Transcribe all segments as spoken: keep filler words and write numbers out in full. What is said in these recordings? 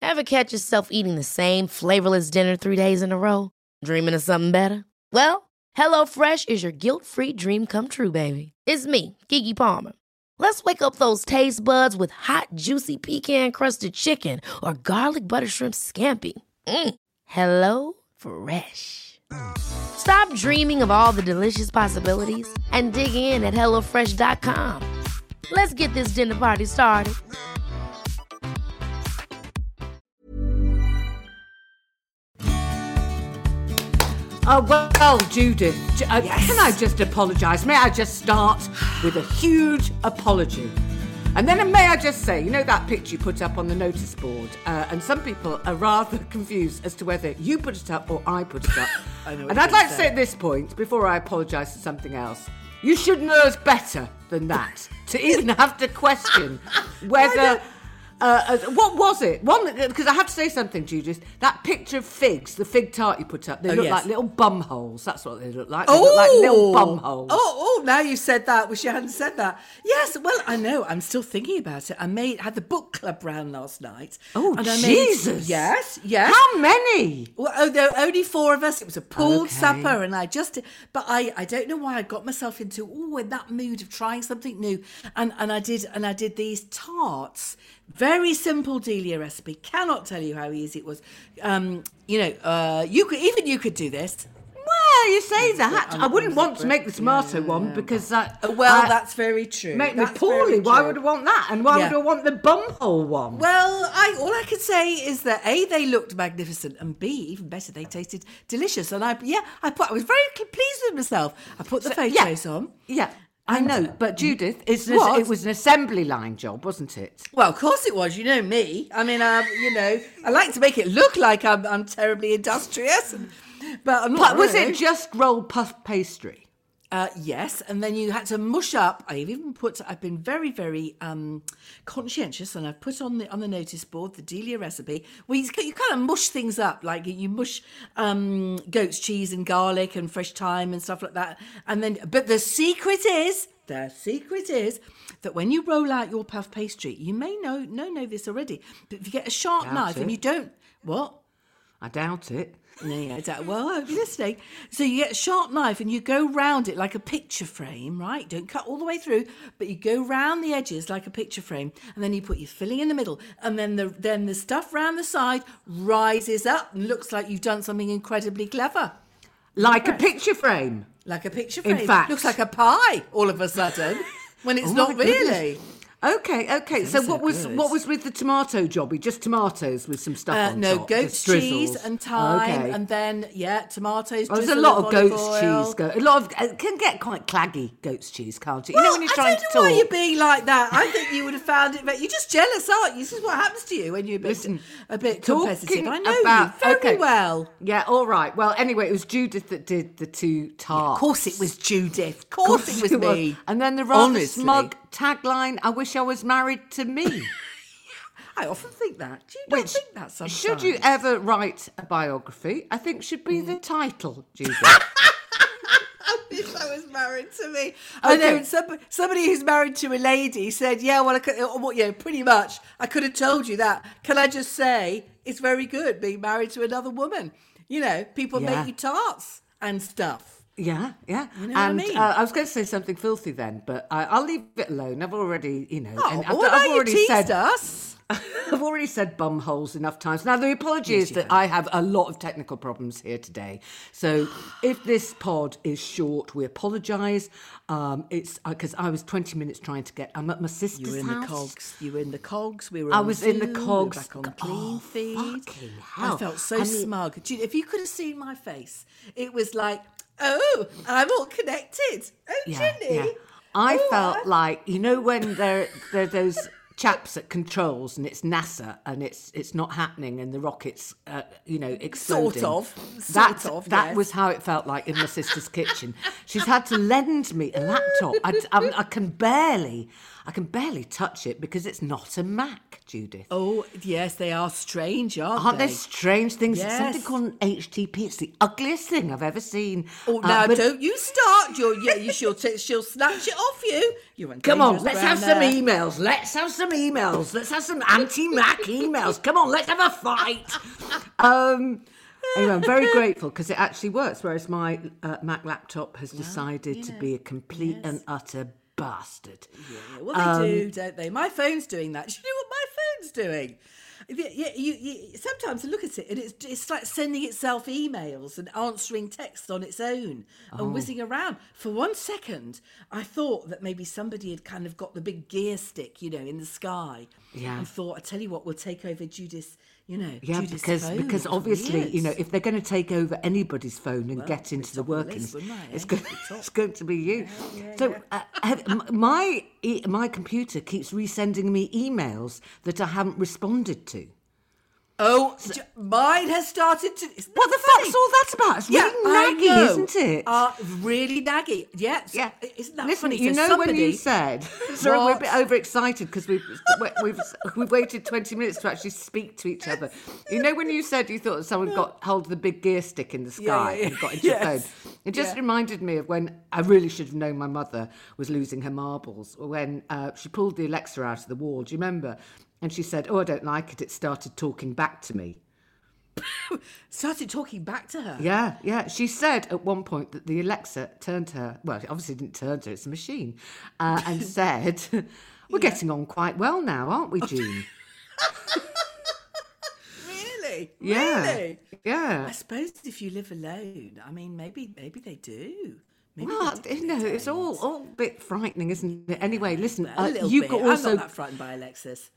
Ever catch yourself eating the same flavorless dinner three days in a row? Dreaming of something better? Well, HelloFresh is your guilt-free dream come true, baby. It's me, Keke Palmer. Let's wake up those taste buds with hot, juicy pecan-crusted chicken or garlic butter shrimp scampi. Mm. Hello Fresh. Stop dreaming of all the delicious possibilities and dig in at hello fresh dot com. Let's get this dinner party started. Oh, well, Judith, uh, Yes. can I just apologise? May I just start with a huge apology? And then may I just say, you know that picture you put up on the notice board? Uh, and some people are rather confused as to whether you put it up or I put it up. I know what And you're I'd like to saying. say at this point, before I apologise for something else, you should know us better than that to even have to question whether... Uh, uh, what was it? One, because I have to say something, Judith. That picture of figs, the fig tart you put up, they Oh, look yes. like little bum holes. That's what they look like. They look like little bum holes. Oh, oh, now you said that. Wish you hadn't said that. Yes, well, I know. I'm still thinking about it. I made had the book club round last night. Oh, and I Jesus. Made, yes, yes. How many? Well, oh, there were only four of us. It was a pooled Okay. supper, and I just, but I, I don't know why I got myself into oh, in that mood of trying something new, and and I did, and I did these tarts. Very simple Delia recipe. Cannot tell you how easy it was. Um, you know, uh, you could even you could do this. Well, you say that. I'm- I wouldn't I'm want to separate. make the tomato one because that. Uh, Well, uh, that's very true. make me That's poorly. very Why true. would I want that? And why Yeah. would I want the bumhole one? Well, I all I can say is that A, they looked magnificent, and B, even better, they tasted delicious. And I, yeah, I put, I was very pleased with myself. I put the yeah. photos on. Yeah, I know. But Judith, it's an, What? it was an assembly line job, wasn't it? Well, of course it was. You know me. I mean, um, you know, I like to make it look like I'm, I'm terribly industrious, and, but I'm not. But was really. it just rolled puff pastry? Uh, yes, and then you had to mush up. I've even put. I've been very, very um, conscientious, and I've put on the on the notice board the Delia recipe. Where you, you kind of mush things up, like you mush um, goat's cheese and garlic and fresh thyme and stuff like that. And then, but the secret is, the secret is that when you roll out your puff pastry, you may know know know this already, but if you get a sharp Doubt knife it. and you don't, what? I doubt it. No, yeah, that, well, I hope you're listening. So you get a sharp knife and you go round it like a picture frame, right? Don't cut all the way through, but you go round the edges like a picture frame, and then you put your filling in the middle, and then the then the stuff round the side rises up and looks like you've done something incredibly clever, Like a picture frame. like a picture In frame. fact- looks like a pie all of a sudden when it's Oh not my goodness. really. Okay, okay. So, so what was good. what was with the tomato jobby? Just tomatoes with some stuff Uh, on no, top. goat's just cheese drizzles. and thyme, Okay. and then yeah, tomatoes. Oh, there's a drizzle lot of olive goat's oil. cheese. Go- a lot of it can get quite claggy goat's cheese, can't it? You Well, know when you're I trying don't to know why talk. you're being like that. I think you would have found it. But you're just jealous, aren't you? This is what happens to you when you're a bit, Listen, a bit talking competitive. I know about- you very okay. well. Yeah, all right. Well, anyway, it was Judith that did the two tarts. Of course, it was Judith. Of course, it was me. And then the rather Honestly. smug tagline: "I wish I was married to me." I often think that. Do you not Which, think that sometimes? should you ever write a biography, I think should be the title, Judith. I wish I was married to me. I know Okay. some, somebody who's married to a lady said, "Yeah, well, I could, uh, well, yeah, pretty much. I could have told you that." Can I just say, it's very good being married to another woman. You know, people Yeah. make you tarts and stuff. Yeah, yeah. You know what I and mean? uh, I was going to say something filthy then, but I, I'll leave it alone. I've already, you know, Oh, and I've, well, I've now you already teased said us. I've already said bum holes enough times. Now, the apology is that I have a lot of technical problems here today. So if this pod is short, we apologise. Um, it's because I was twenty minutes trying to get... I'm at my sister's You were in house. the cogs. You were in the cogs. We were. I on was in the Zoom, we were cogs. back on the Oh, clean feed. fucking hell. I felt so I mean- smug. Do you- If you could have seen my face, it was like, oh, I'm all connected. Oh, Yeah, Ginny. yeah. I Oh, felt I- like, you know, when there there are those chaps at controls and it's NASA and it's it's not happening and the rockets, uh, you know, exploding. Sort of. That, Sort of, that yes. was how it felt like in my sister's kitchen. She's had to lend me a laptop. I, I, I can barely, I can barely touch it because it's not a Mac, Judith. Oh, yes, they are strange, aren't, Aren't they? they strange things? It's Yes. something called an H T P. It's the ugliest thing I've ever seen. Oh, Uh, now but- don't you start. You're, yeah, you, she'll, t- she'll snatch it off you. You're on Come on, dangerous let's ground have some there. emails. Let's have some emails. Let's have some anti-Mac emails. Come on, let's have a fight. Um, anyway, I'm very grateful because it actually works, whereas my uh, Mac laptop has decided to be a complete and utter bastard. Yeah, well, they do, don't they? My phone's doing that. Do you know what my phone's doing? Yeah, yeah, you, you, sometimes I look at it and it's it's like sending itself emails and answering texts on its own and whizzing around. For one second, I thought that maybe somebody had kind of got the big gear stick, you know, in the sky. Yeah. And thought, I tell you what, we'll take over Judith's, you know, Yeah, Judith's because phone. because It's obviously, weird. you know, if they're going to take over anybody's phone and Well, get into it's the top of the workings, list, wouldn't I, it's eh? going It's top. it's going to be you. yeah, so yeah. Uh, have, m- my e- my computer keeps resending me emails that I haven't responded to. Oh, j- mine has started to. Isn't What that the funny? fuck's all that about? It's Yeah, really I naggy, know. isn't it? Uh, really naggy. Yes. Yeah, Isn't that Listen, funny? you So know when you somebody- said, sorry, we're a What? bit overexcited because we've, we've we've waited twenty minutes to actually speak to each other. You know when you said you thought someone got hold of the big gear stick in the sky yeah, and got into yes. your phone? It just Yeah. reminded me of when I really should have known my mother was losing her marbles when uh, she pulled the Alexa out of the wall. Do you remember? And she said, "Oh, I don't like it." It started talking back to me. started talking back to her. Yeah, yeah. She said at one point that the Alexa turned to her, well, it obviously didn't turn to her, it's a machine, uh, and said, "We're getting on quite well now, aren't we, June?" Really? Yeah. Really? Yeah. I suppose if you live alone, I mean, maybe maybe they do. Maybe Well, they do you know, it's all, things. all a bit frightening, isn't it? Anyway, listen, A uh, little you bit. could I'm also... not that frightened by Alexis.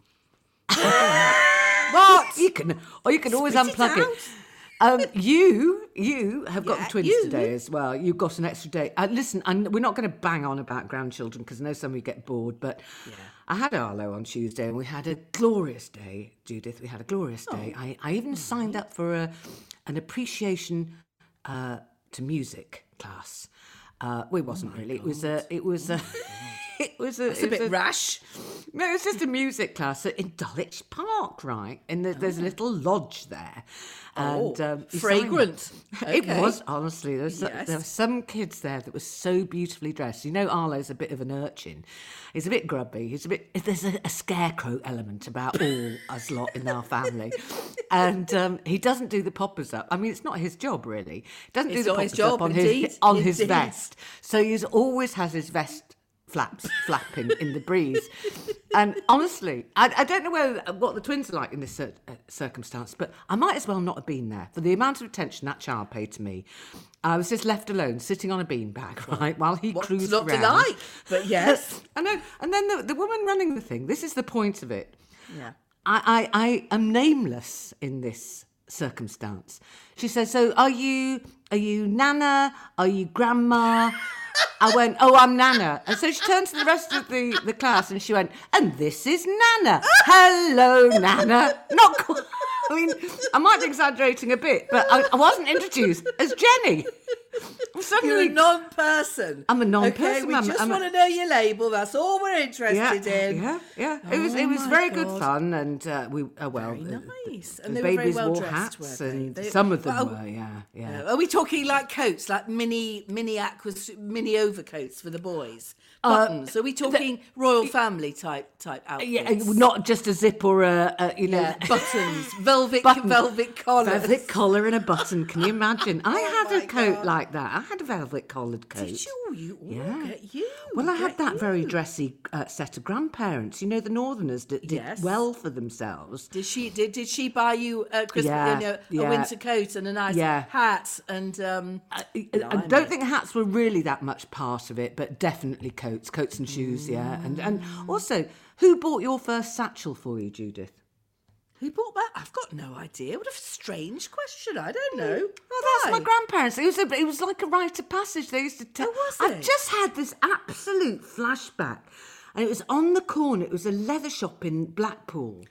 What? You can, or you can always Spit it unplug it. out. Um, you, you have got Yeah, the twins you. today as well. You've got an extra day. Uh, listen, I'm, we're not going to bang on about grandchildren because I know some of you get bored, but I had Arlo on Tuesday and we had a glorious day, Judith. We had a glorious day. I, I even signed up for a, an appreciation uh, to music class. Uh, well, it wasn't really. It was a. It was a. It was a. It's a it was bit rash. No, it's just a music class in Dulwich Park, right? And the, there's a little lodge there. And, Oh, um, you fragrant. sign up. It Okay. was, honestly. There, was so- Yes. there were some kids there that were so beautifully dressed. You know, Arlo's a bit of an urchin. He's a bit grubby. He's a bit. There's a, a scarecrow element about all us lot in our family. And um, he doesn't do the poppers up. I mean, it's not his job, really. He doesn't It's do the not his poppers job, up on indeed, his on his indeed. vest. So he always has his vest flaps flapping in the breeze. And honestly, I, I don't know where, what the twins are like in this cir- uh, circumstance, but I might as well not have been there for the amount of attention that child paid to me. I was just left alone, sitting on a beanbag, right, while he What's cruised not to around. like? But yes. I know. And then the, the woman running the thing, this is the point of it. Yeah. I, I, I am nameless in this circumstance. She says, "So are you are you Nana? Are you Grandma?" I went, "Oh, I'm Nana." And so she turned to the rest of the, the class and she went, "And this is Nana. Hello, Nana." Not quite. I mean, I might be exaggerating a bit, but I, I wasn't introduced as Jenny. You're Suddenly, a non-person. I'm a non-person, Okay, we I'm- just I'm a- want to know your label. That's all we're interested yeah, in. yeah, yeah. It was it Oh was my very good God. fun, and uh, we uh, well, Very the- nice. the, And the they were very babies well wore dressed, hats, weren't they? and They- some of them well, were, yeah, yeah. Are we talking like coats, like mini mini aquas, mini overcoats for the boys? Uh, Buttons. Are we talking royal family type type outfits? Yeah, not just a zip or a, a you know, Yeah, buttons, velvet Button. velvet collars. velvet collar and a button. Can you imagine? I had Oh my a coat God. like that. I had a velvet collared coat. Did you? You oh, Yeah. look at you. Well, I had Look that at very you. dressy uh, set of grandparents. You know, the Northerners that did Yes. well for themselves. Did she did, did she buy you a Christmas, Yeah, you know, yeah. a winter coat and a nice Yeah. hat and um I, I blimey. don't think hats were really that much part of it, but definitely coats, coats and shoes, yeah. And and also, who bought your first satchel for you, Judith? who bought that? I've got no idea. What a strange question. I don't know. Oh, that's my Why? grandparents. It was a, it was like a rite of passage. They used to tell. Oh, was I've it? just had this absolute flashback, and it was on the corner. It was a leather shop in Blackpool.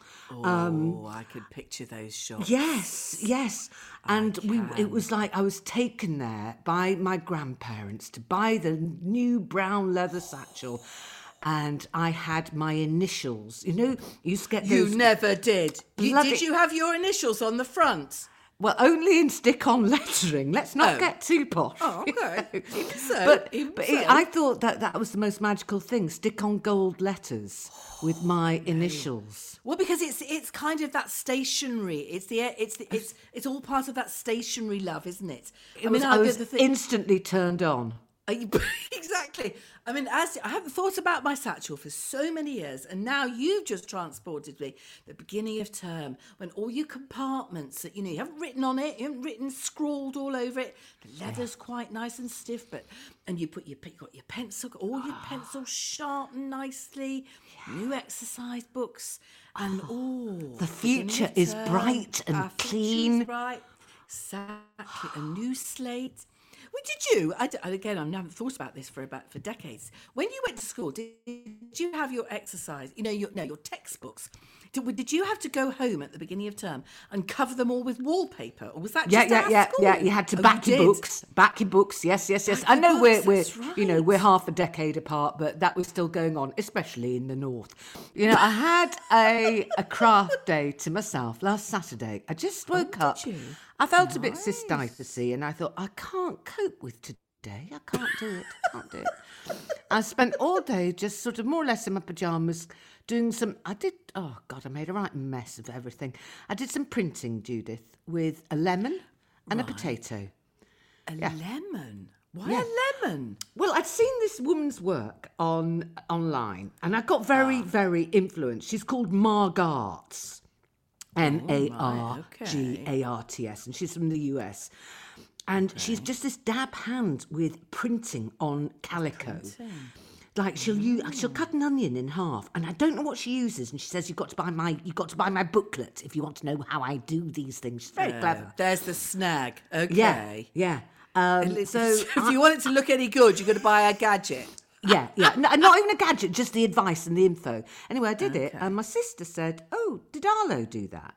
Oh, I could picture those shops. Yes, yes. And we it was like I was taken there by my grandparents to buy the new brown leather satchel. and I had my initials. You know, you used to get You those... never did. You, bloody- did you have your initials on the front? Well, only in stick-on lettering. Let's not Oh. get too posh. Oh, okay. Even so, But, even but so. it- I thought that that was the most magical thing. Stick-on gold letters with my initials. Well, because it's it's kind of that stationery. It's the it's the, it's it's all part of that stationery love, isn't it? It was, I was instantly turned on. Are you- exactly. I mean, as I haven't thought about my satchel for so many years, and now you've just transported me the beginning of term when all your compartments that you know you haven't written on it, you haven't written scrawled all over it. The leather's quite nice and stiff, but and you put your you got your pencil, all your pencils sharpened nicely, new exercise books, and oh, The future is bright and our future clean. is bright. Exactly, a new slate. Well, did you? I, d- and again, I haven't thought about this for about for decades. When you went to school, did, did you have your exercise? You know, your no, your textbooks. Did, did you have to go home at the beginning of term and cover them all with wallpaper, or was that Yeah, just yeah, at yeah, school? yeah. You had to Oh, back you your did? books, back your books. Yes, yes, yes. Back I your know we're books, we're that's you know right. we're half a decade apart, but that was still going on, especially in the north. You know, I had a a craft day to myself last Saturday. I just woke up. Oh, you? I felt a bit cystitis-y, and I thought I can't cope with today. I can't do it. I can't do it. I spent all day just sort of more or less in my pajamas doing some. I did. Oh God, I made a right mess of everything. I did some printing, Judith, with a lemon and a potato. A Yeah. lemon. Why Yeah. a lemon? Well, I'd seen this woman's work on online, and I got very, very influenced. She's called Margarts, M A R G A R T S, and she's from the U S. And she's just this dab hand with printing on calico. Like she'll use, she'll cut an onion in half, and I don't know what she uses. And she says, "You've got to buy my, you've got to buy my booklet if you want to know how I do these things." She's very clever. There's the snag. Okay. Yeah, yeah. Um, so if you want it to look any good, you've got to buy a gadget. Yeah, yeah. No, not even a gadget, just the advice and the info. Anyway, I did it, and my sister said, "Oh, did Arlo do that?"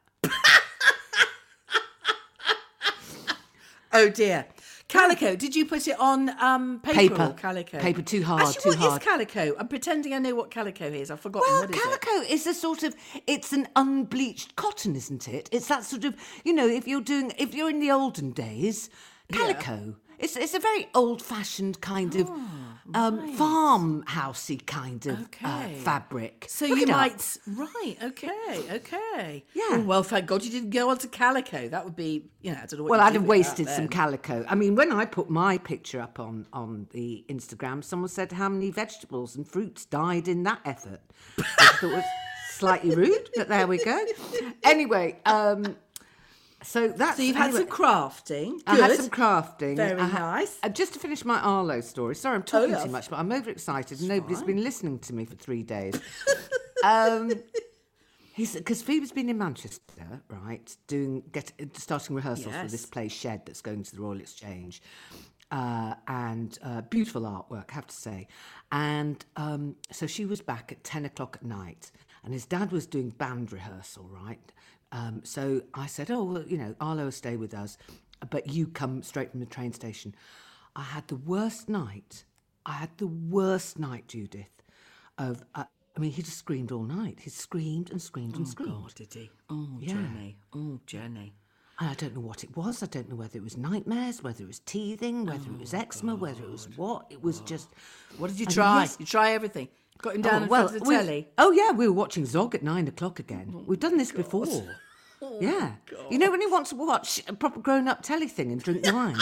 Oh dear. Calico, did you put it on um, paper, Paper. or calico? Paper, too hard, Actually, too what hard. is calico? I'm pretending I know what calico is. I've forgotten. Well, what is it? calico is a sort of, it's an unbleached cotton, isn't it? It's that sort of, you know, if you're doing, if you're in the olden days, calico. It's it's a very old-fashioned kind of um, farmhousey kind of uh, Okay. fabric. So Look you it up. might, right, okay, okay. Yeah. Oh, well, thank God you didn't go on to calico. That would be, you know, I don't know what Well, you'd I'd do have with wasted that some then. calico. I mean, when I put my picture up on, on the Instagram, someone said how many vegetables and fruits died in that effort. Which I thought was slightly rude, but there we go. Anyway, um, so that's... So you've had anyway, some crafting. Good. I had some crafting. Very I ha- nice. uh, just to finish my Arlo story. Sorry, I'm talking yes. too much, but I'm overexcited and nobody's been listening to me for three days. um, he's because Phoebe's been in Manchester, right, doing get starting rehearsals for Yes. this play Shed that's going to the Royal Exchange, uh, and uh, beautiful artwork, I have to say. And um, so she was back at ten o'clock at night, and his dad was doing band rehearsal, right. Um, so I said, oh, well, you know, Arlo will stay with us, but you come straight from the train station. I had the worst night. I had the worst night, Judith, of, uh, I mean, he just screamed all night. He screamed and screamed and screamed. Oh, did he? Oh, Yeah. Jenny. Oh, Jenny. And I don't know what it was. I don't know whether it was nightmares, whether it was teething, whether it was eczema, whether it was what. It was just... What did you And try? yes- You try everything. Got him down Oh, in well, front of the we- telly. Oh, yeah, we were watching Zog at nine o'clock again. We've done this before. Yeah. You know when you want to watch a proper grown-up telly thing and drink wine?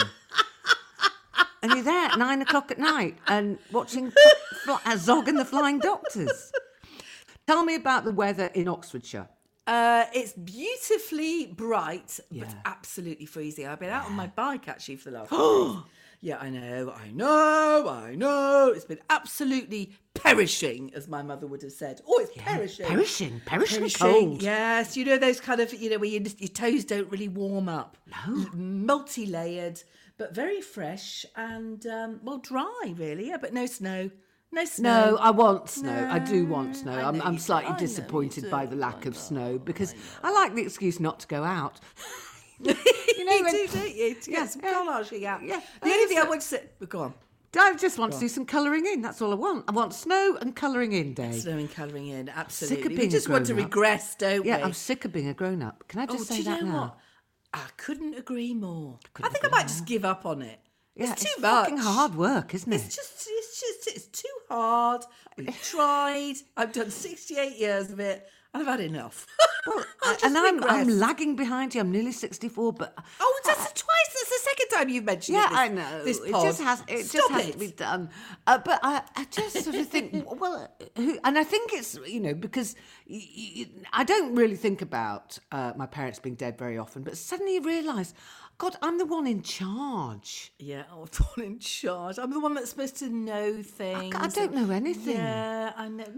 And you're there at nine o'clock at night and watching fl- fl- Zog and the Flying Doctors. Tell me about the weather in Oxfordshire. Uh, it's beautifully bright, Yeah. but absolutely freezing. I've been out on my bike actually for the last few days. Yeah, I know, I know, I know. It's been absolutely perishing, as my mother would have said. Oh, it's perishing. Perishing, perishing, Perishing, cold. yes. You know those kind of, you know, where you just, your toes don't really warm up. No. Multi-layered, but very fresh and, um, well, dry, really. Yeah, but no snow. No snow. No, I want snow. I do want snow. I I'm, know I'm you do. slightly I know you disappointed do. by the lack I of know, snow because I I, like the excuse not to go out. You know, do, when- don't you? To Yeah, get some yeah, collaging out. yeah. The only thing I So- want to say... Go on. I just want to do some colouring in. That's all I want. I want snow and colouring in day. Snow and colouring in, absolutely. Sick of we being just a want to grown-up. regress, don't Yeah, we? I'm sick of being a grown-up. Can I just oh, say do you that know now? what? I couldn't agree more. I Couldn't think I agree might just give up on it. Yeah, it's too it's much. fucking hard work, isn't it? It's just, it's just, it's too hard. We've tried. I've done sixty-eight years of it, and I've had enough. Well, I'll just and I'm, I'm regress. lagging behind you. I'm nearly sixty-four, but Oh, that's twice. That's the second time you've mentioned yeah, it. This, I know. This it pod. just has. It Stop just has it. to be done. Uh, but I, I just sort of think, well, who? And I think it's you know because y- y- I don't really think about uh, my parents being dead very often, but suddenly you realise, God, I'm the one in charge. Yeah, I'm the one in charge. I'm the one that's supposed to know things. I don't know anything. Yeah, I know.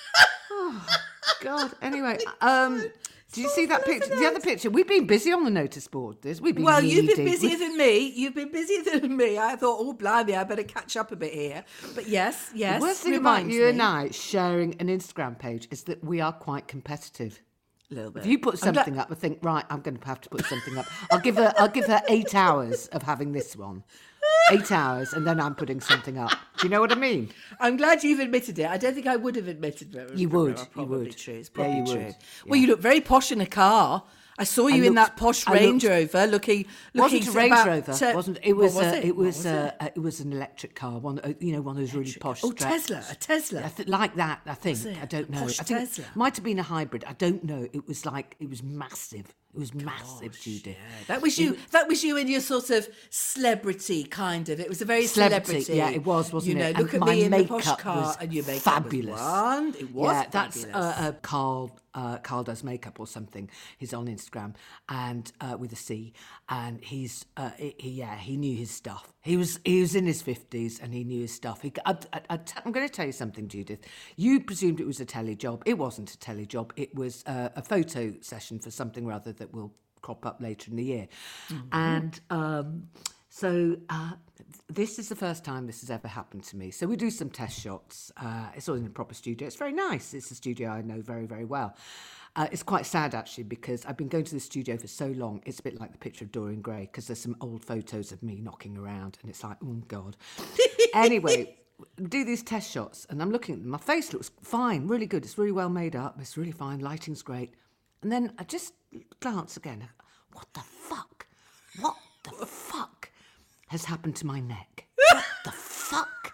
God. Anyway, um, did you so see that full of picture? The other picture. We've been busy on the notice board. This we've been. Well, you've been knee-deep. busier than me. You've been busier than me. I thought, oh, blimey, I better catch up a bit here. But yes, yes. The worst thing about reminds you me. and I sharing an Instagram page is that we are quite competitive. A little bit. If you put I'm glad- something up, I think, right, I'm going to have to put something up. I'll give her, I'll give her eight hours of having this one, eight hours, and then I'm putting something up. Do you know what I mean? I'm glad you've admitted it. I don't think I would have admitted it. You would, Well, you probably would. true. It's Yeah, probably you true. would. Well, you look very posh in a car. I saw you I in that looked- posh I Range looked- Rover, looking. It looking wasn't a Range about Rover. to- wasn't it? Was, What was uh, it? it What was, was uh, it? uh, it was an electric car. One, uh, you know, one of those really posh. Oh, stretch- Tesla, a Tesla. I th- like that. I think. it? I don't A know. posh I think Tesla? it might have been a hybrid. I don't know. It was like it was massive. It was massive, Judith. That was you. That was you in your sort of celebrity kind of. It was a very Celebrity, celebrity. yeah, it was, wasn't you know, it? Look And at my me in the posh makeup car, was and your makeup fabulous. was wand. It was yeah, that's fabulous. uh, uh, Carl. Uh, Carl does makeup or something. He's on Instagram and uh, with a C, and he's uh, he, he- yeah he knew his stuff. He was he was in his fifties and he knew his stuff. He, I, I, I t- I'm going to tell you something, Judith. You presumed it was a telly job. It wasn't a telly job. It was uh, a photo session for something or other that will crop up later in the year, Mm-hmm. and. Um, So uh, this is the first time this has ever happened to me. So we do some test shots. Uh, it's all in a proper studio. It's very nice. It's a studio I know very, very well. Uh, it's quite sad, actually, because I've been going to the studio for so long. It's a bit like the picture of Dorian Gray, because there's some old photos of me knocking around, and it's like, oh, God. Anyway, we do these test shots, and I'm looking at them. My face looks fine, really good. It's really well made up. It's really fine. Lighting's great. And then I just glance again. What the fuck? What the fuck has happened to my neck? What the fuck?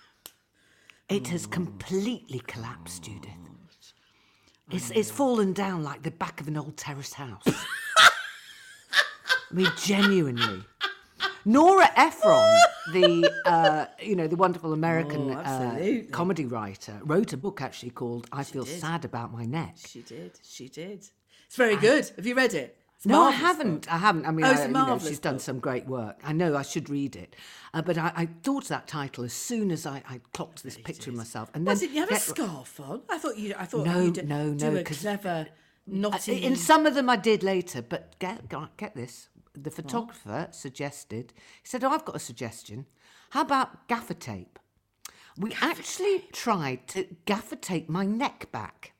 It has completely collapsed, Judith. It's, it's fallen down like the back of an old terrace house. I mean, genuinely. Nora Ephron, the uh, you know the wonderful American Oh, uh, absolutely. comedy writer, wrote a book actually called "I Feel did. Sad About My Neck." She did. She did. It's very good. Have you read it? It's No, I marvellous haven't. book. I haven't. I mean, Oh, it's I, a you know, marvellous she's done book. some great work. I know I should read it, uh, but I, I thought of that title as soon as I, I clocked this picture of myself. And then Was it? You have a get- scarf on? I thought you. I thought No, you did, no, do no, a 'cause- clever Uh, knotty. In some of them I did later, but get, get get this. The photographer suggested, he said, oh, I've got a suggestion. How about gaffer tape? We actually tried to gaffer tape my neck back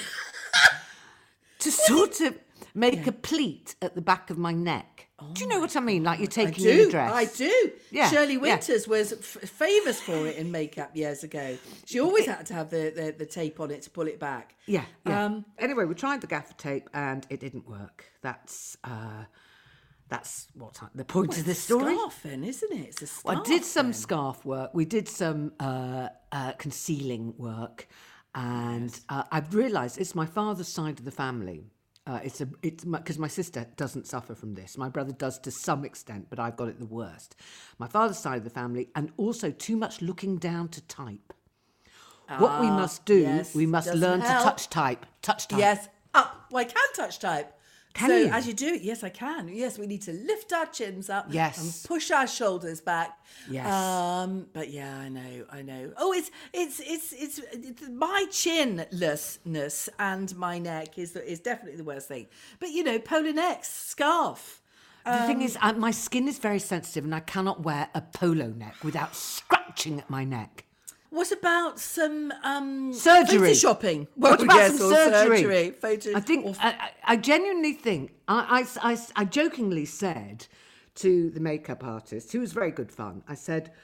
to sort of make a pleat at the back of my neck. do you know what I mean? Like you're I taking in a do. dress. I do. Yeah, Shirley yeah. Winters was f- famous for it in makeup years ago. She always had to have the, the, the tape on it to pull it back. Yeah, yeah. Um, anyway, we tried the gaffer tape and it didn't work. That's uh, that's what I, the point of the story. Scarf, then, isn't it? It's a scarf. I did some then. scarf work. We did some uh, uh, concealing work, and uh, I've realised it's my father's side of the family. Uh, it's a it's because my, my sister doesn't suffer from this. My brother does to some extent, but I've got it the worst. My father's side of the family, and also too much looking down to type. what we Ah, must do, yes, we must doesn't learn help. to touch type. Touch type. Yes, up. Well, I can touch type. Can so you? as you do it, yes, I can. Yes, we need to lift our chins up. Yes. And push our shoulders back. Yes. Um. But yeah, I know. I know. Oh, it's it's it's it's, it's my chinlessness and my neck is the, is definitely the worst thing. But you know, polar necks, scarf. The thing is, uh, my skin is very sensitive, and I cannot wear a polo neck without scratching at my neck. What about some um Surgery. photoshopping? What Well, about yes, some or surgery? surgery? Photo- I think or- I, I I genuinely think I, I, I, I jokingly said to the makeup artist, who was very good fun. I said,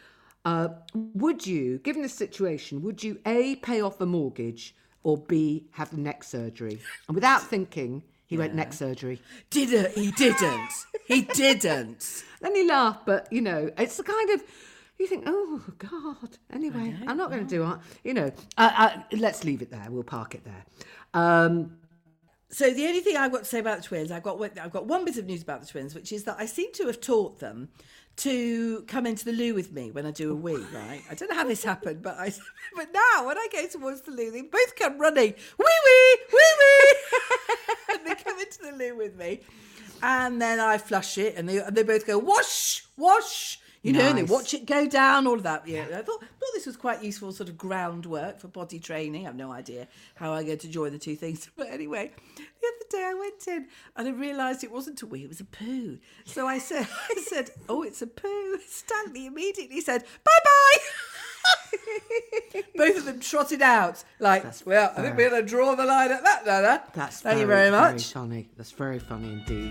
Uh, would you, given the situation, would you A, pay off a mortgage, or B, have neck surgery? And without thinking, he yeah. went neck surgery. Did he? He didn't. He didn't. Then he laughed, but, you know, it's the kind of... You think, oh, God. Anyway, I'm not going to do it. You know, uh, uh, let's leave it there. We'll park it there. Um, so the only thing I've got to say about the twins, I've got I've got one bit of news about the twins, which is that I seem to have taught them to come into the loo with me when I do a wee, right? I don't know how this happened, but I but now when I go towards the loo, they both come running, wee wee, wee wee, and they come into the loo with me, and then I flush it, and they and they both go wash, wash. You know, nice. And they watch it go down, all of that. Yeah, I thought thought this was quite useful sort of groundwork for body training. I have no idea how I'm going to join the two things. But anyway, the other day I went in and I realised it wasn't a wee, it was a poo. So I said, I said, oh, it's a poo. Stanley immediately said, bye-bye. Both of them trotted out like, That's well, fair. I think we're going to draw the line at that, Nana. That's Thank very, you very much. Very funny. That's very funny indeed.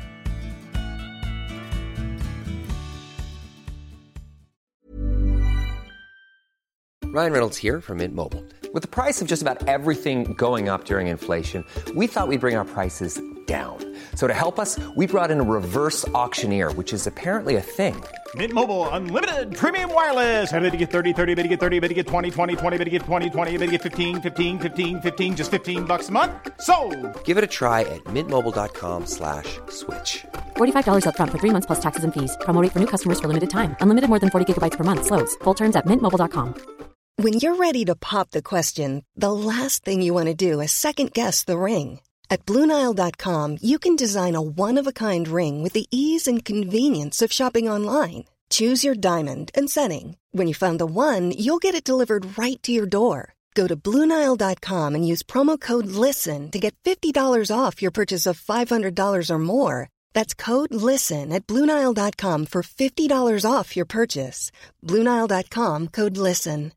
Ryan Reynolds here from Mint Mobile. With the price of just about everything going up during inflation, we thought we'd bring our prices down. So to help us, we brought in a reverse auctioneer, which is apparently a thing. Mint Mobile Unlimited Premium Wireless. How to get thirty, thirty, how to get thirty, how to get twenty, twenty, twenty, how to get twenty, twenty, how to get fifteen, fifteen, fifteen, fifteen, just fifteen bucks a month? Sold! Give it a try at mintmobile.com slash switch. forty-five dollars up front for three months plus taxes and fees. Promo rate for new customers for limited time. Unlimited more than forty gigabytes per month. Slows full terms at mint mobile dot com. When you're ready to pop the question, the last thing you want to do is second-guess the ring. At Blue Nile dot com, you can design a one-of-a-kind ring with the ease and convenience of shopping online. Choose your diamond and setting. When you find the one, you'll get it delivered right to your door. Go to Blue Nile dot com and use promo code LISTEN to get fifty dollars off your purchase of five hundred dollars or more. That's code LISTEN at Blue Nile dot com for fifty dollars off your purchase. Blue Nile dot com, code LISTEN.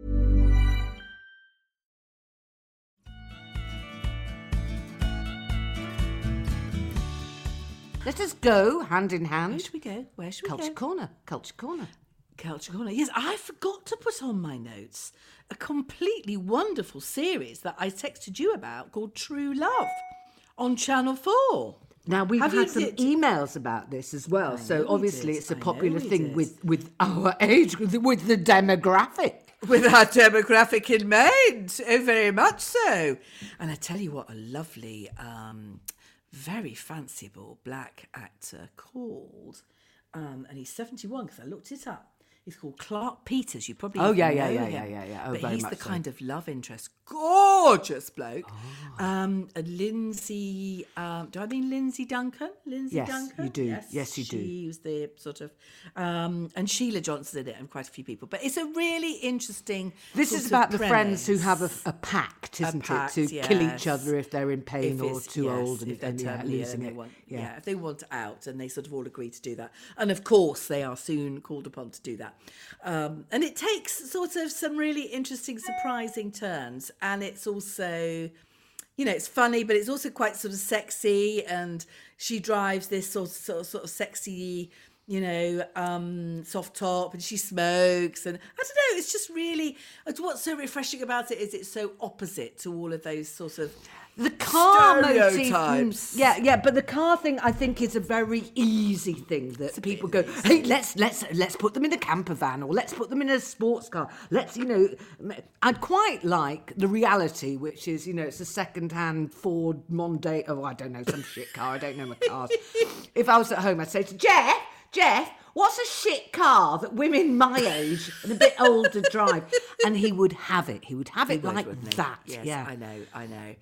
Let us go hand in hand. Where should we go? Where should we Culture go? Corner. Culture Corner. Culture Corner. Yes, I forgot to put on my notes a completely wonderful series that I texted you about called True Love on Channel four. Now, we've Have had you some did- emails about this as well. I So know we obviously did. it's a I know popular we thing did. with, with our age, with, with the demographic. With our demographic in mind. Oh, very much so. And I tell you what, a lovely, um, very fanciful black actor called, um, and he's seventy-one because I looked it up. He's called Clark Peters. You probably Oh, yeah, know yeah, yeah, him. yeah, yeah, yeah. Oh, but very he's much the so. kind of love interest, gorgeous bloke. Oh. Um, and Lindsay, um, do I mean Lindsay Duncan? Lindsay Yes, Duncan? you do. Yes, you do. She was the sort of, um, and Sheila Johnson in it, and quite a few people. But it's a really interesting. This sort is of about the premise. friends who have a, a pact, isn't pact, it, to kill each yes. other if they're in pain If or it's- too yes, old and if they're yeah, terminally ill losing and they it. want- yeah. yeah, if they want out, and they sort of all agree to do that. And of course, they are soon called upon to do that. Um, and it takes sort of some really interesting, surprising turns. And it's also, you know, it's funny, but it's also quite sort of sexy. And she drives this sort of, sort of, sort of sexy, you know, um, soft top, and she smokes. And I don't know, it's just really, what's so refreshing about it is it's so opposite to all of those sort of The car motif, stereotypes. mm, yeah, yeah, but the car thing, I think, is a very easy thing that people go, hey, let's let's let's put them in a camper van or let's put them in a sports car. Let's, you know, I'd quite like the reality, which is, you know, it's a second-hand Ford Mondeo. Oh, I don't know, some shit car. I don't know my cars. If I was at home, I'd say to Jeff, Jeff, what's a shit car that women my age and a bit older drive? And he would have it. He would have it He would, like wouldn't he? that. Yes, yeah, I know, I know.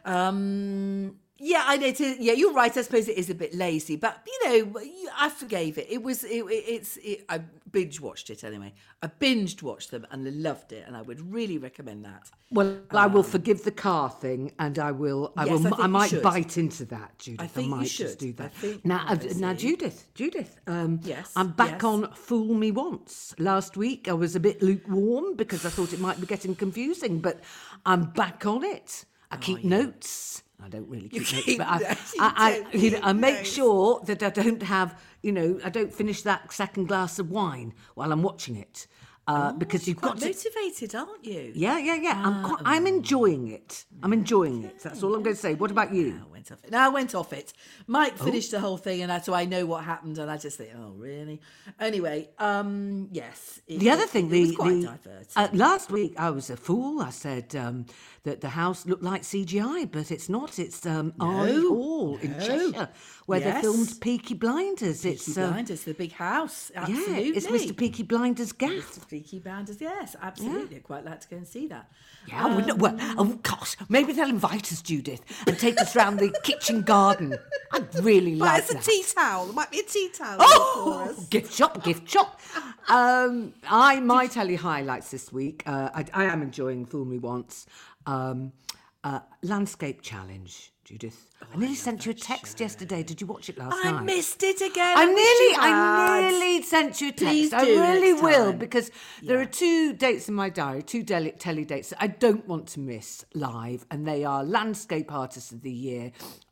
Um, yeah, I know. To, yeah, you're right. I suppose it is a bit lazy, but you know, I forgave it. It was. It, it, it's. It, I binge watched it anyway. I binged watched them and loved it, and I would really recommend that. Well, I will forgive the car thing, and I will. I Yes, will. I I, think you might should. bite into that, Judith. I think you might should. just do I that. think now, uh, honestly- now, Judith, Judith. Um, Yes, I'm back yes. on Fool Me Once. Last week I was a bit lukewarm because I thought it might be getting confusing, but I'm back on it. I keep yeah. notes. I don't really keep You notes, keep but I, notes, you I, I, don't you know, keep I make notes. sure that I don't have, you know, I don't finish that second glass of wine while I'm watching it. Uh, because you've Quite got to... motivated, aren't you? Yeah, yeah, yeah. I'm, quite, I'm enjoying it. I'm enjoying it. That's all I'm going to say. What about you? I went off it. No, I went off it. Mike Oh. finished the whole thing, and I, so I know what happened, and I just think, oh, really? Anyway, um, yes. It, The other it- thing, it the, was quite the diverting. uh, last week I was a fool. I said um, that the house looked like C G I, but it's not. It's um, Arley Hall in Cheshire, where they Yes. filmed Peaky Blinders. Peaky it's um, Blinders, the big house. yeah, Absolutely. it's Mister Peaky Blinders' gaff. Mister Peaky Blinders, yes, absolutely. I'd quite like to go and see that. Yeah, I wouldn't. Well, oh gosh, maybe they'll invite us, Judith, and take us round the kitchen garden. I'd really But like it's a that. tea towel. There might be a tea towel Oh, for us. gift shop, gift shop. Um, I my telly highlights this week. Uh, I, I am enjoying Fool Me Once. Um, uh, Landscape Challenge, Judith. I nearly sent you a text yesterday. Did you watch it last I night? missed it again. I wish nearly, you I had. nearly sent you a text. Please I do really next will time. because there are two dates in my diary, two deli- telly dates that I don't want to miss live, and they are Landscape Artist of the Year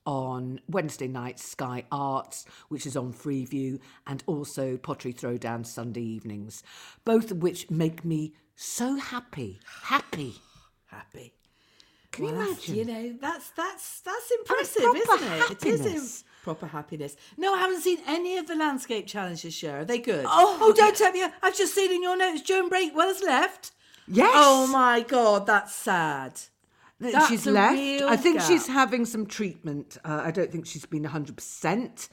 on Wednesday night, Sky Arts, which is on Freeview, and also Pottery Throwdown Sunday evenings, both of which make me so happy, happy. Happy. Can you Well, that's- imagine? You know, that's that's that's impressive, proper isn't it? It is happiness. im- proper happiness. No, I haven't seen any of the landscape challenges, Cher. Are they good? Oh, don't tell me. I've just seen in your notes Joan Breakwell has left. Yes. Oh my God, that's sad. that That's she's a left. real I think she's gap. having some treatment. Uh, I don't think she's been one hundred percent.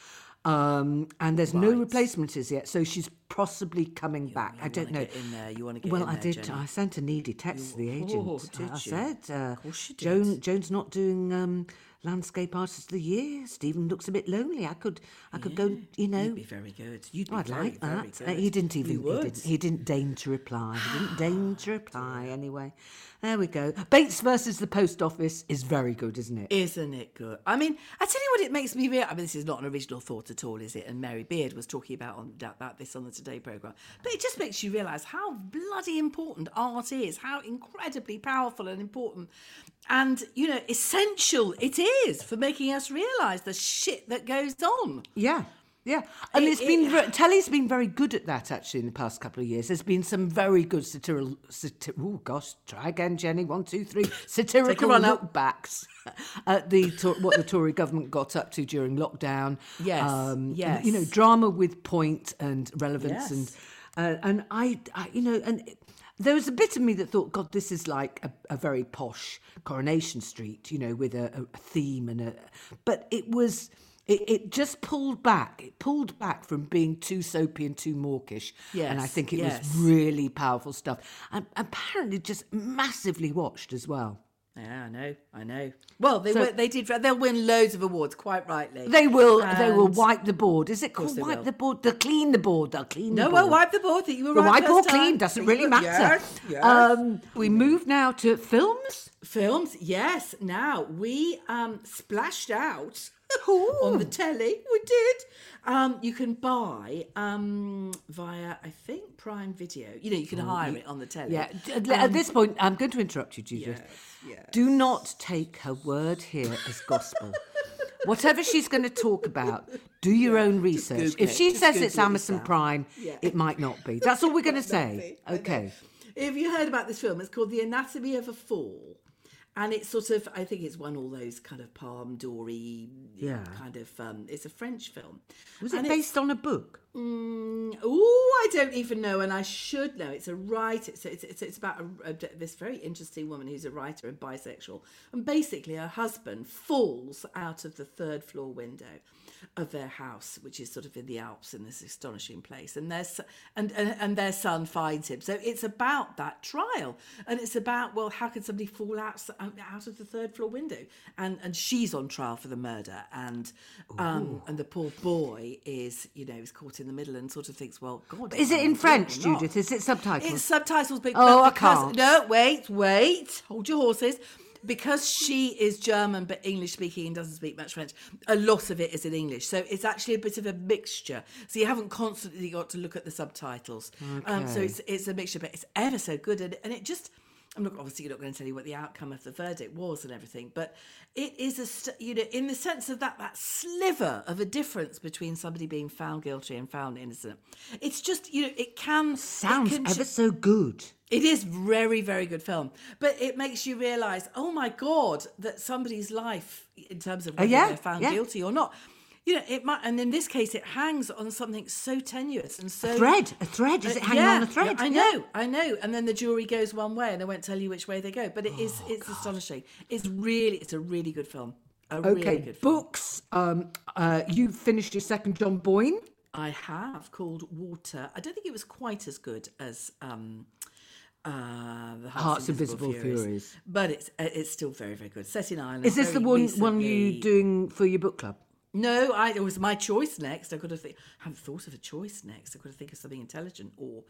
Um, and there's no replacement as yet, so she's possibly coming back. I don't know. Get in there. You want to get Well, in I there, did. Jenny. I sent a needy text to the agent. oh, did I you? said, uh, Of course you did. Joan, Joan's not doing um, Landscape Artist of the Year. Stephen looks a bit lonely. I could, I could go. You know, You'd be very good. You'd be I'd very, like very that. good. Uh, he didn't even. You He would. didn't, he didn't deign to reply. He didn't deign to reply. Anyway, there we go. Bates versus the Post Office is very good, isn't it? Isn't it good? I mean, I tell you what, it makes me real. I mean, this is not an original thought at all, is it? And Mary Beard was talking about on about this on the Today programme. But it just makes you realise how bloody important art is, how incredibly powerful and important, and you know, essential it is for making us realise the shit that goes on. Yeah, yeah. And It- it's been it- ve- telly's been very good at that actually in the past couple of years. There's been some very good satirical. Satir- oh gosh, try again, Jenny. One, two, three. Satirical run up. look-backs at the to- what the Tory government got up to during lockdown. Yes, yes. You know, drama with point and relevance, Yes. and uh, and I, I, you know, and. It, there was a bit of me that thought, God, this is like a, a very posh Coronation Street, you know, with a, a theme and a. But it was, it, it just pulled back. It pulled back from being too soapy and too mawkish. And I Yes, think it yes. was really powerful stuff. And apparently just massively watched as well. Yeah, I know, I know. Well, they So- were, they did. They'll win loads of awards, quite rightly. They will. They will And- wipe the board. Is it course called they wipe will. the board? They'll clean the board. They'll clean No, the well, board. wipe the board. Think you were The right wipe or first time. clean doesn't really matter. Yes, yes. Um, we move now to films. Films, yes. Now we um splashed out on the telly. We did. Um, you can buy um via I think Prime Video. You know, you can hire it on the telly. Yeah. d- At this point, I'm going to interrupt you, Judith. Do not take her word here as gospel. Whatever she's going to talk about, do your own research. Google If it, she just says Google it's it Amazon yourself. Prime, Yeah. it might not be. That's all we're going to say. I know. Okay. If you heard about this film, it's called The Anatomy of a Fall. And it's sort of, I think it's won all those kind of Palme d'Or-y Yeah. kind of, um, it's a French film. Was it And it's- based on a book? Oh, I don't even know, and I should know. It's a writer. It's it's it's, it's about a, a, this very interesting woman who's a writer and bisexual, and basically her husband falls out of the third floor window of their house, which is sort of in the Alps in this astonishing place, and their s- and, and and their son finds him. So it's about that trial, and it's about, well, how can somebody fall out out of the third floor window, and and she's on trial for the murder, and um and the poor boy is, you know, is caught in the middle and sort of thinks, well, God, Is it am I in doing French, or not? Judith? Is it subtitled? It's subtitles, but Oh, but I because, can't. No, wait, wait, hold your horses. Because she is German but English speaking and doesn't speak much French, a lot of it is in English. So it's actually a bit of a mixture. So you haven't constantly got to look at the subtitles. Um, so Okay. it's it's a mixture, but it's ever so good, and, and it just I'm not obviously not going to tell you what the outcome of the verdict was and everything, but it is a st- you know in the sense of that that sliver of a difference between somebody being found guilty and found innocent. It's just you know it can Sounds it can, ever so good. It is very, very good film, but it makes you realise, oh my God, that somebody's life, in terms of whether yeah, they're found yeah. guilty or not, you know, it might, and in this case, it hangs on something so tenuous and so A thread, a thread. Is Uh, it hanging yeah, on a thread? yeah, I know, I know. And then the jury goes one way, and they won't tell you which way they go. But it is, Oh, it's astonishing. It's really, it's a really good film. A Okay, really good film. books. Um, uh, you finished your second John Boyne. I have called Water. I don't think it was quite as good as um, uh, the Heart's, Heart's Invisible, Invisible Furies. Furies. But it's uh, it's still very, very good. Set in Ireland. Is this the very one recently. one you doing for your book club? No, I, it was my choice next. I could have think, I haven't thought of a choice next. I could have think of something intelligent or,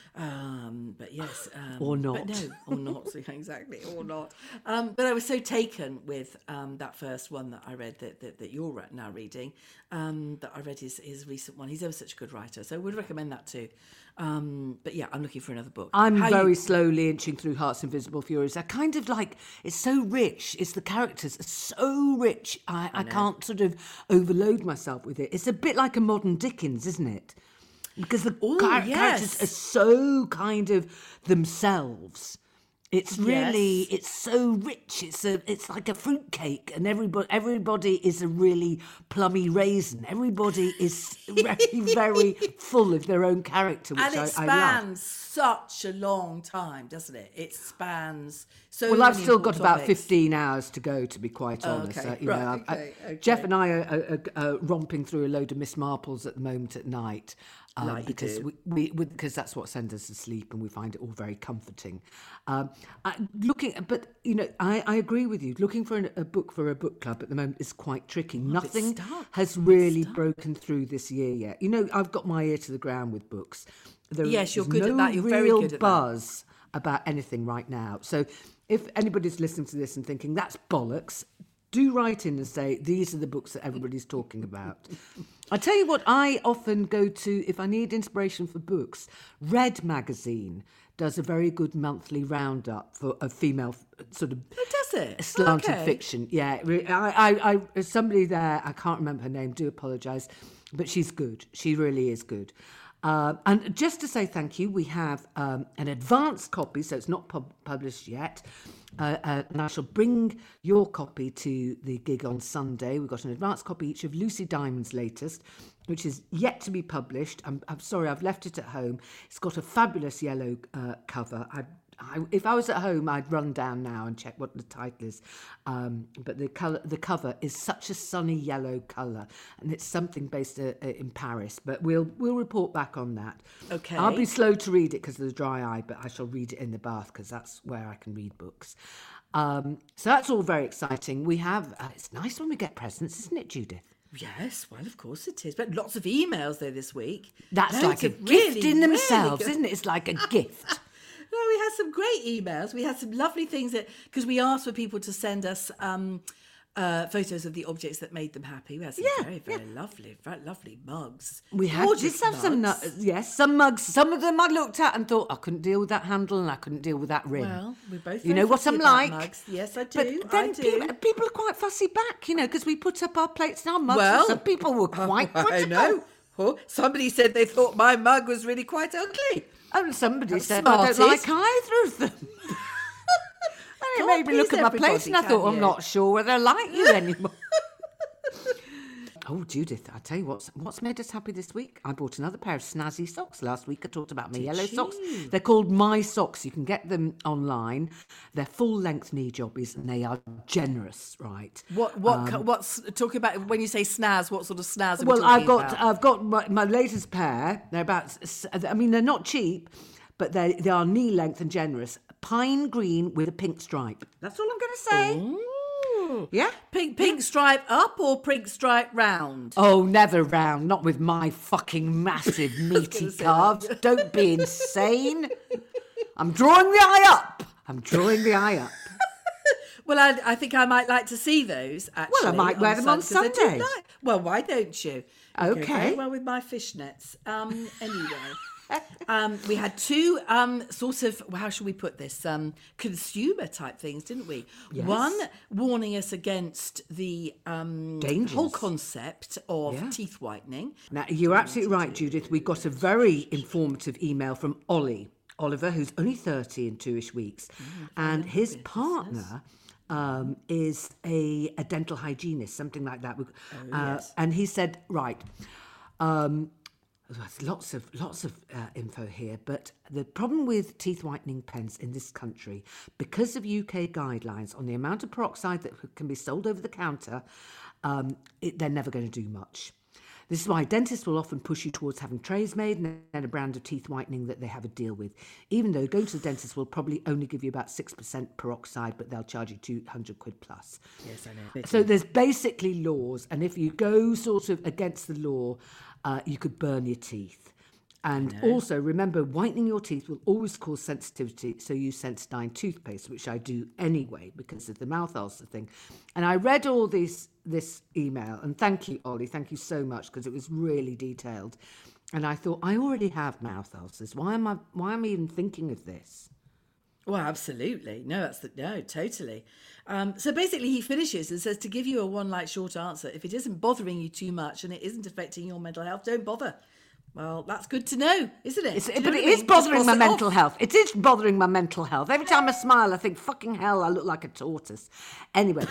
um, but yes, um, Or not. But no, or not yeah, exactly, or not. Um, but I was so taken with um, that first one that I read that that, that you're now reading. Um, that I read his his recent one. He's ever such a good writer, so I would recommend that too. Um, but yeah, I'm looking for another book. I'm How very you- slowly inching through Heart's Invisible Furies. I kind of like, it's so rich. It's the characters are so rich. I, I, I can't sort of overload myself with it. It's a bit like a modern Dickens, isn't it? Because the Ooh, char- yes. characters are so kind of themselves. It's really, Yes. it's so rich. It's a, it's like a fruitcake, and everybody, everybody is a really plummy raisin. Everybody is very, very full of their own character, which and it I, I spans love. such a long time, doesn't it? It spans so. Well, I've many still got important about topics. fifteen hours to go, to be quite Oh, honest. okay. Uh, you Right, know, I- I- okay, okay. Jeff and I are, are, are romping through a load of Miss Marples at the moment at night. Um, Like you because do. we, we, we because that's what sends us to sleep, and we find it all very comforting. Um, I, looking, but you know, I, I agree with you. Looking for an, a book for a book club at the moment is quite tricky. Nothing stuck. has really broken through this year yet. You know, I've got my ear to the ground with books. There Yes, you're is good at no that. You're very real good at that. buzz about anything right now. So if anybody's listening to this and thinking that's bollocks, do write in and say these are the books that everybody's talking about. I tell you what, I often go to if I need inspiration for books. Red Magazine does a very good monthly roundup for a female sort of Oh, does it? slanted Okay. fiction. Yeah, re- I, I, I, somebody there, I can't remember her name, do apologise, but she's good. She really is good. Uh, and just to say thank you, we have um, an advance copy, so it's not pub- published yet. Uh, uh, and I shall bring your copy to the gig on Sunday. We've got an advance copy each of Lucy Diamond's latest, which is yet to be published. I'm, I'm sorry, I've left it at home. It's got a fabulous yellow uh, cover. I, I, if I was at home, I'd run down now and check what the title is. Um, but the colour, the cover is such a sunny yellow colour, and it's something based uh, uh, in Paris. But we'll we'll report back on that. Okay. I'll be slow to read it because of the dry eye, but I shall read it in the bath because that's where I can read books. Um, so that's all very exciting. We have. Uh, it's nice when we get presents, isn't it, Judith? Yes, well, of course it is. But lots of emails though this week. That's Loads like a of gift really, in really themselves, good- isn't it? It's like a gift. No, we had some great emails. We had some lovely things that because we asked for people to send us um, uh, photos of the objects that made them happy. We had some Yeah, very, very lovely, very lovely mugs. We had Gorgeous did have some, nu- mugs. yes, some mugs. Some of them I looked at and thought I couldn't deal with that handle and I couldn't deal with that rim. Well, we're both you very know what fussy I'm about like. mugs. Yes, I do. But then I do. People, people are quite fussy back, you know, because we put up our plates and our mugs. Well, and some people were quite critical. I know. Oh, somebody said they thought my mug was really quite ugly. And somebody That's said I don't smarties. like either of them. And it Can't made me look please at my plates everybody, and I thought, can I'm you? not sure whether I like you anymore. Oh, Judith, I tell you what's what's made us happy this week. I bought another pair of snazzy socks. Last week I talked about my yellow socks. They're called My Socks. You can get them online. They're full-length knee jobbies and they are generous, right? What? What? co- what's talking about when you say snaz? What sort of snaz? Are we Well, talking I've got about? I've got my, my latest pair. They're about. s- I mean, they're not cheap, but they they are knee length and generous. Pine green with a pink stripe. That's all I'm going to say. Yeah. Pink, pink stripe up or pink stripe round? Oh, never round. Not with my fucking massive meaty say calves. Don't be insane. I'm drawing the eye up. I'm drawing the eye up. Well, I, I think I might like to see those, actually. Well, I might wear them on Sun- 'cause I do Sunday. like- well, why don't you? You go Okay. very well with my fishnets. Um, anyway. um, we had two um, sort of, how shall we put this, um, consumer type things, didn't we? Yes. One warning us against the um, Dangers. whole concept of Yeah. teeth whitening. Now, you're absolutely right, Judith. We got a very informative email from Ollie Oliver, who's only thirty in two-ish weeks. and his partner um, is a, a dental hygienist, something like that. Uh, and he said, right, um, there's lots of lots of uh, info here, but the problem with teeth whitening pens in this country, because of U K guidelines on the amount of peroxide that can be sold over the counter, um, it, they're never going to do much. This is why dentists will often push you towards having trays made and then a brand of teeth whitening that they have a deal with, even though going to the dentist will probably only give you about six percent peroxide, but they'll charge you two hundred quid plus. Yes, I know. So there's basically laws, and if you go sort of against the law, uh, you could burn your teeth. And also, remember, whitening your teeth will always cause sensitivity, so use Sensodyne toothpaste, which I do anyway because of the mouth ulcer thing. And I read all this this email, and thank you, Ollie, thank you so much, because it was really detailed. And I thought, I already have mouth ulcers. Why am I? Why am I even thinking of this? Well, absolutely. No, that's the, no, totally. Um, so basically he finishes and says, to give you a one light short answer, if it isn't bothering you too much and it isn't affecting your mental health, don't bother. Well, that's good to know, isn't it? It's, Do you know but what it I is mean? bothering Just my cross it mental off. health. It is bothering my mental health. Every time I smile, I think, fucking hell, I look like a tortoise. Anyway,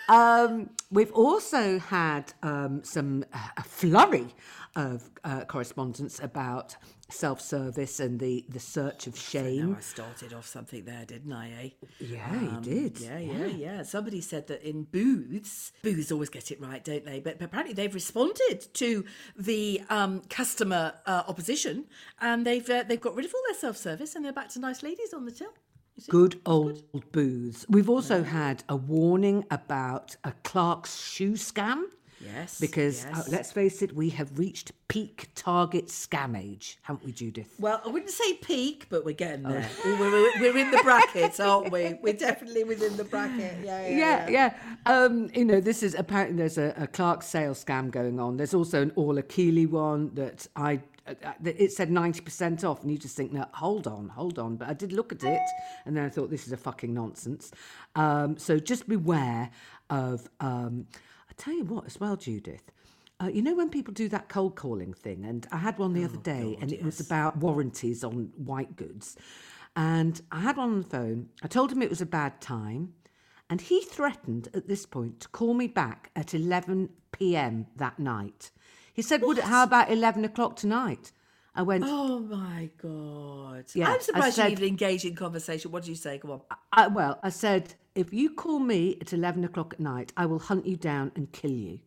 um, we've also had um, some uh, a flurry of uh, correspondence about self-service and the, the search of shame. Now I started off something there, didn't I, eh? Yeah, you did. Yeah, yeah, yeah. Somebody said that in booths, booths always get it right, don't they? But apparently they've responded to the um, customer uh, opposition, and they've uh, they've got rid of all their self-service, and they're back to nice ladies on the till. You see? Good old booths. We've also had a warning about a Clark's shoe scam. Yes. Because, yes. uh, let's face it, we have reached peak target scam age, haven't we, Judith? Well, I wouldn't say peak, but we're getting there. Oh. We're, we're in the bracket, aren't we? We're definitely within the bracket. Yeah, yeah, Yeah, yeah. Um, you know, this is apparently there's a, a Clark's sales scam going on. There's also an Orla Keeley one that I, uh, it said ninety percent off, and you just think, no, hold on, hold on. But I did look at it, and then I thought, this is a fucking nonsense. Um, so just beware of... Um, tell you what as well, Judith, uh, you know when people do that cold calling thing, and I had one the other day, God, and it yes. was about warranties on white goods, and I had one on the phone. I told him it was a bad time, and he threatened at this point to call me back at eleven p.m. that night. He said, would it, how about eleven o'clock tonight? I went, Oh, my God. Yeah, I'm surprised I said- you even engage in conversation. What did you say? Come on. I, well, I said, if you call me at eleven o'clock at night, I will hunt you down and kill you.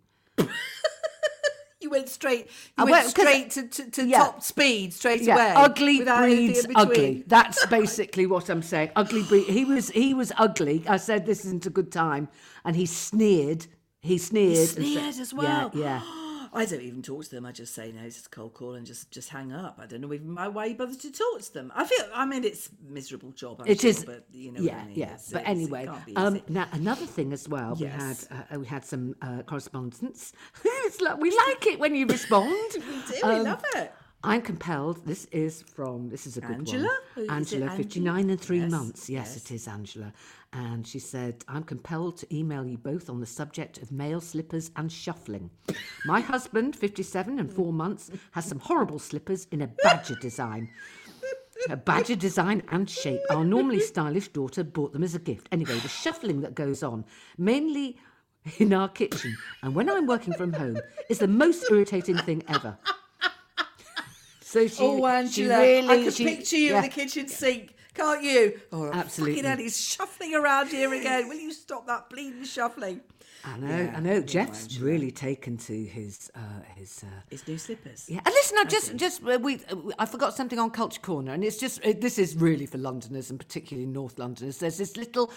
You went straight. You I went, went- 'cause- straight to, to, to Yeah. top speed straight Yeah, away. ugly without anything breeds in between. ugly. That's basically what I'm saying. Ugly breed. He was he was ugly. I said this isn't a good time, and he sneered. He sneered. He and sneered said- as well. Yeah, yeah. I don't even talk to them. I just say no, it's a cold call and just just hang up. I don't know even why you bother to talk to them. I feel. I mean, it's a miserable job. I'm It sure, is, but you know. yeah, what I mean. yeah. It's- But it's- it anyway, can't be um, easy. now another thing as well. Yes. We had uh, we had some uh, correspondence. It's like, we like it when you respond. we do. Um, we love it. I'm compelled. This is from. This is a good Angela? one. Is it Angela, Angela? fifty-nine and three Yes, months. Yes, yes. it is Angela. And she said, I'm compelled to email you both on the subject of male slippers and shuffling. My husband, fifty-seven and four months, has some horrible slippers in a badger design. A badger design and shape. Our normally stylish daughter bought them as a gift. Anyway, the shuffling that goes on, mainly in our kitchen, and when I'm working from home, is the most irritating thing ever. So she, Oh, she Angela, really, I can she- picture you yeah. in the kitchen sink, can't you? Oh, Absolutely. Fucking hell, he's shuffling around here again. Will you stop that bleeding shuffling? I know, Yeah, I know. yeah, Jeff's Angela. really taken to his uh, his. Uh, His new slippers. yeah, and listen, I just just uh, we uh, I forgot something on Culture Corner, and it's just uh, this is really for Londoners and particularly North Londoners. There's this little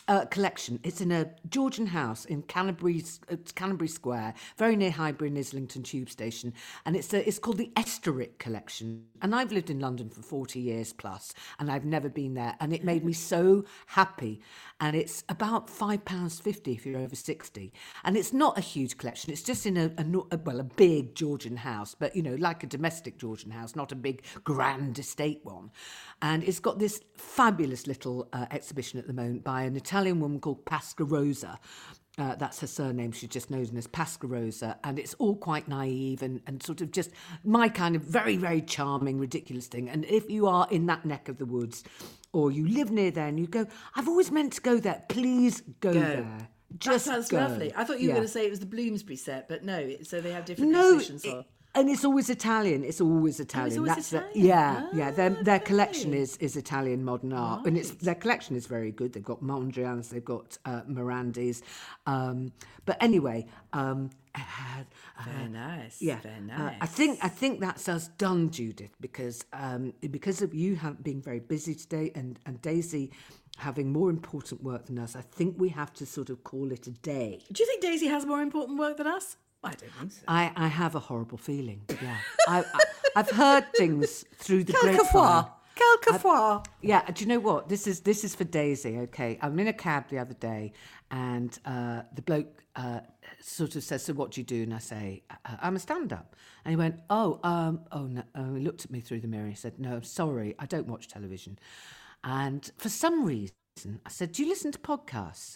uh, collection. It's in a Georgian house in Canterbury, uh, Canterbury Square, very near Highbury and Islington Tube Station. And it's a, it's called the Esterick Collection. And I've lived in London for forty years plus, and I've never been there. And it made me so happy. And it's about five pounds fifty if you're over sixty. And it's not a huge collection. It's just in a, a, well, a big Georgian house, but, you know, like a domestic Georgian house, not a big grand estate one. And it's got this fabulous little uh, exhibition at the moment by an Italian woman called Pascarosa. Uh, that's her surname. She's just known as Pascarosa. And it's all quite naive and, and sort of just my kind of very, very charming, ridiculous thing. And if you are in that neck of the woods or you live near there and you go, I've always meant to go there, please go, go. there. Just that sounds go. lovely. I thought you were yeah. going to say it was the Bloomsbury set, but no, so they have different no, exhibitions. It, or... And it's always Italian. It's always Italian. Oh, it's always That's Italian? The, yeah, Ah, yeah. Their their okay. collection is is Italian modern art, Right. and it's their collection is very good. They've got Mondrians, they've got uh, Morandis, um, but anyway, um, uh, Very nice. yeah. Very Uh, nice. I think I think that's us done, Judith, because um, because of you have being very busy today, and and Daisy having more important work than us. I think we have to sort of call it a day. Do you think Daisy has more important work than us? I don't think so. I, I have a horrible feeling. Yeah, I, I, I've heard things through the Quelquefois. grapevine. Quelquefois. Yeah, do you know what? This is this is for Daisy. Okay, I'm in a cab the other day, and uh, the bloke uh, sort of says, "So what do you do?" And I say, "I'm a stand-up." And he went, "Oh, um, oh no." Oh, he looked at me through the mirror. He said, "No, I'm sorry, I don't watch television." And for some reason, I said, "Do you listen to podcasts?"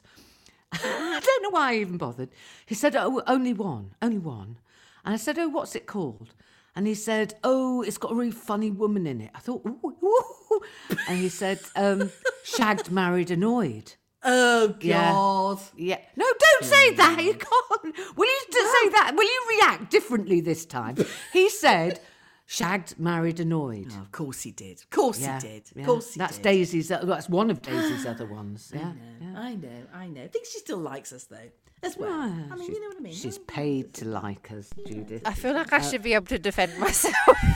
I don't know why I even bothered. He said, "Oh, only one, only one." And I said, "Oh, what's it called?" And he said, "Oh, it's got a really funny woman in it." I thought, ooh, ooh. And he said, um, "Shagged, married, annoyed." Oh, God. Yeah. yeah. No, don't say that. You can't. Will you no. say that? Will you react differently this time? He said, "Shagged, married, annoyed." Oh, of course he did. Of course yeah, he did. Of yeah. course he that's did. Daisy's. That's one of Daisy's other ones. Yeah, I know, yeah. I know, I know. I think she still likes us, though, as well. Ah, I mean, you know what I mean? She's paid to like us, Judith. I feel like I should be able to defend myself.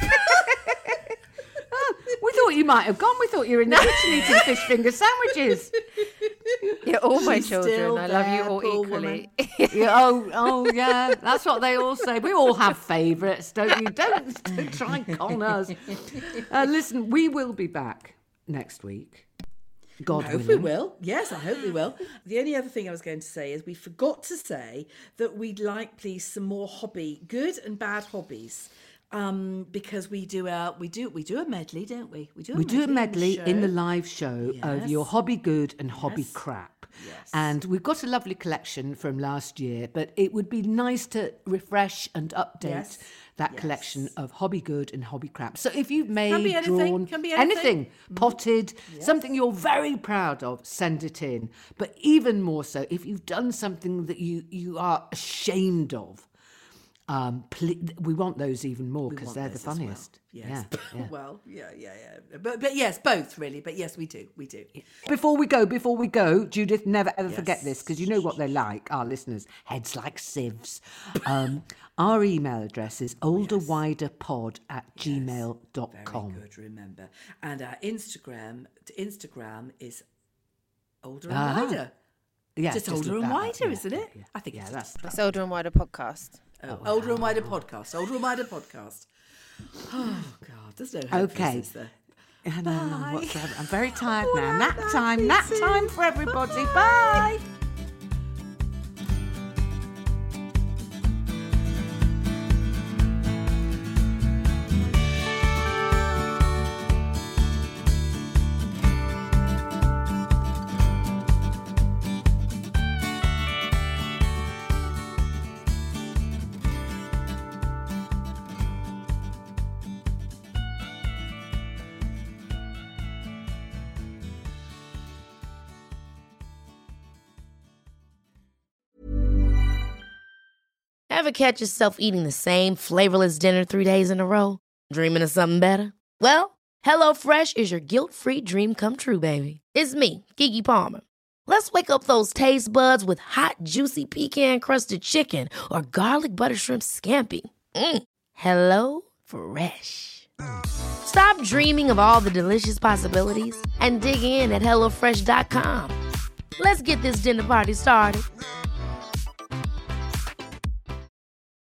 We thought you might have gone. We thought you were in the kitchen eating fish finger sandwiches. You're all my She's children. still I love you there, all poor equally. Yeah, oh, oh, yeah. That's what they all say. We all have favourites, don't you? Don't, don't try and con us. Uh, listen, we will be back next week. God I hope we willing. will. Yes, I hope we will. The only other thing I was going to say is we forgot to say that we'd like, please, some more hobby, good and bad hobbies. Um, because we do a we do we do a medley, don't we? We do a We medley do a medley in in the the show. live show of Yes. your hobby good and hobby Yes. crap. Yes. And we've got a lovely collection from last year, but it would be nice to refresh and update Yes. that Yes. collection of hobby good and hobby crap. So if you've made, Can be anything, drawn, can be anything. potted, something you're very proud of, send it in. But even more so, if you've done something that you, you are ashamed of, Um, ple- we want those even more because want they're the those as well. funniest. Yes. Yeah, yeah. Well, yeah, yeah, yeah. But, but yes, both really. But yes, we do. We do. Before we go, before we go, Judith, never ever forget Yes. this because you know what they're like, our listeners, heads like sieves. Um, our email address is olderwiderpod at gmail dot com. Very good, remember. And our Instagram, Instagram is older and Ah. wider. Yeah, Just older look and that up. wider, Yeah, isn't it? yeah, I think yeah, it's that's It's Older and Wider podcast. Oh, older and wider podcast. Older and wider podcast. Oh God, there's no hope Okay. for this, is there? I know, Bye. whatsoever. I'm very tired All now. right, Nap now, time, me nap too. time for everybody. Bye. Ever catch yourself eating the same flavorless dinner three days in a row? Dreaming of something better? Well, HelloFresh is your guilt-free dream come true, baby. It's me, Keke Palmer. Let's wake up those taste buds with hot, juicy pecan-crusted chicken or garlic butter shrimp scampi. Mm. Hello Fresh. Stop dreaming of all the delicious possibilities and dig in at hello fresh dot com. Let's get this dinner party started.